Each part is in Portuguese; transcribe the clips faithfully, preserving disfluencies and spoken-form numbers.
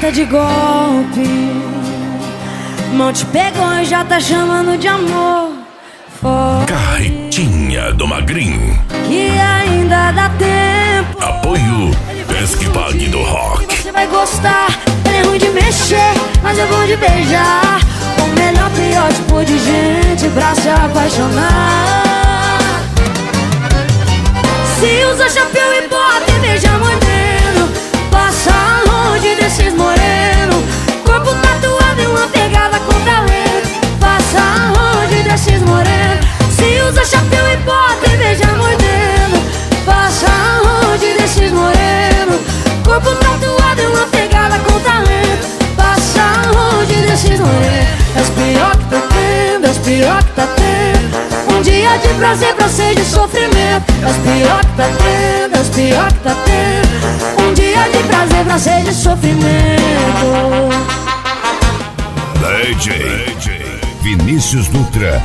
alerta de golpe. Mão te pegou e já tá chamando de amor. Foi Carretinha do Magrinho. que ainda dá tempo. Apoio Pesque Pague do Rock. Você vai gostar, ele é ruim de mexer, mas é bom de beijar. O melhor, pior tipo de gente pra se apaixonar. Se usa chapéu e bota e beija moreno, passa longe desses moreno. Corpo tatuado e uma pegada com talento, passa longe desses moreno. Se usa chapéu e bota e beija moreno, passa longe desses moreno. Corpo tatuado e uma pegada com talento, passa longe desses morenos. É os pior que tá tendo, é os pior que tá tendo. Um dia de prazer pra ser de sofrimento. É os pior que tá tendo, é os pior que tá tendo. Um dia de prazer pra ser de sofrimento. D J Vinícius Dutra.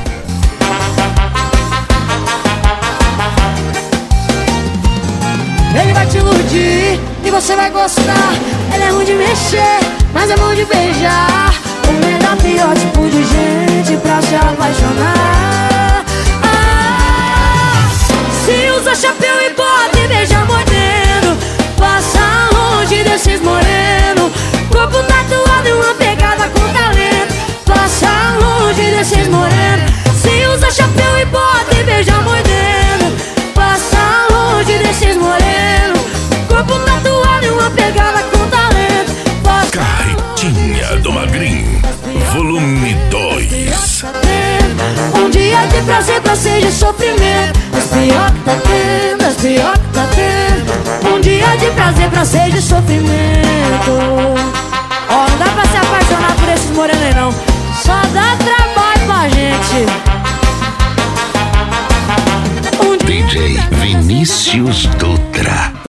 Ele vai te iludir e você vai gostar. Ele é ruim de mexer, mas é bom de beijar. O melhor, pior tipo de gente pra se apaixonar. Ah, se usa chapéu e bota e beija mordendo, passa longe desses moreno. Corpo tatuado e uma pegada com talento, passa longe desses moreno. Se usa chapéu e bota e beija mordendo, passa longe desses moreno. Corpo tatuado e uma pegada com talento, passa Carretinha do Magrinho, volume dois. um dia de prazer pra ser de sofrimento. As pior que tá tendo, as pior que tá tendo. Um dia de prazer pra ser de sofrimento. Ó, oh, não dá pra se apaixonar por esses morenos aí não. Só dá trabalho pra gente. D J Vinícius Dutra.